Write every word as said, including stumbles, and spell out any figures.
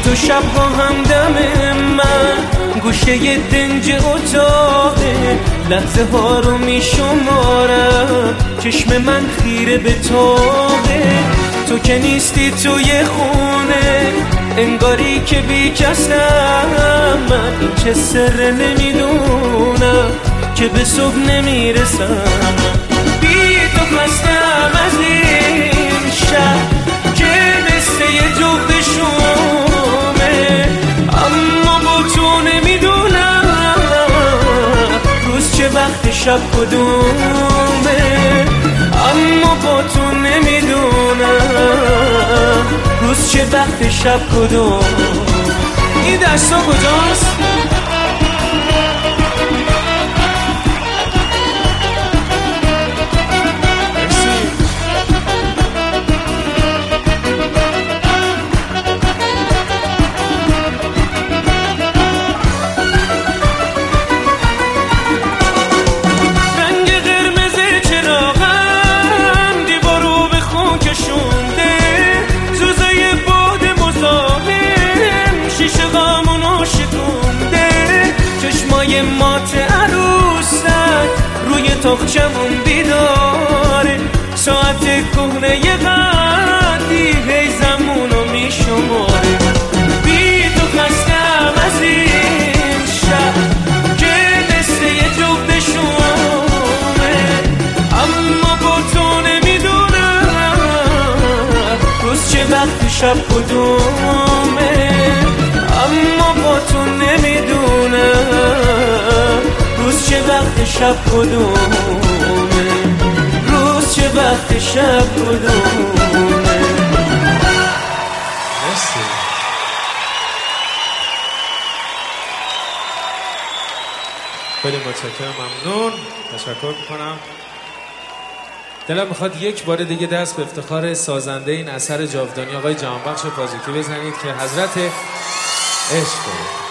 تو شبها همدم من گوشه دنج اتاقه، لحظه ها رو می شمارم، چشم من خیره به تاقه. تو که نیستی توی خونه، انگاری که بی کسم، من این چه سر نمیدونم که به صبح نمیرسم. بی تو خستم از این شهر که مثل یه جغد شومه، اما با تو نمیدونم روز چه وقت شب کدومه، اما با تو نمیدونم روز چه وقت شب کدوم. این دستا کجاست؟ مات عروسک روی تاقچمون بیداره، ساعت کهنه ی قدی هی زمونو می شماره. بی تو خستم از این شهر که مثل یه جغد شومه، اما با تو نمیدونم روز چه وقت شب کدومه، اما با تو نمیدونم روز چه وقت شب کدومه، روز چه وقت شب کدومه. مرسی. خیلی متشکرم، ممنون، تشکر میکنم. دلم میخواد یک بار دیگه دست به افتخار سازنده این اثر جاودانی آقای جهانبخش پازیکی بزنید که حضرت عشق کنید.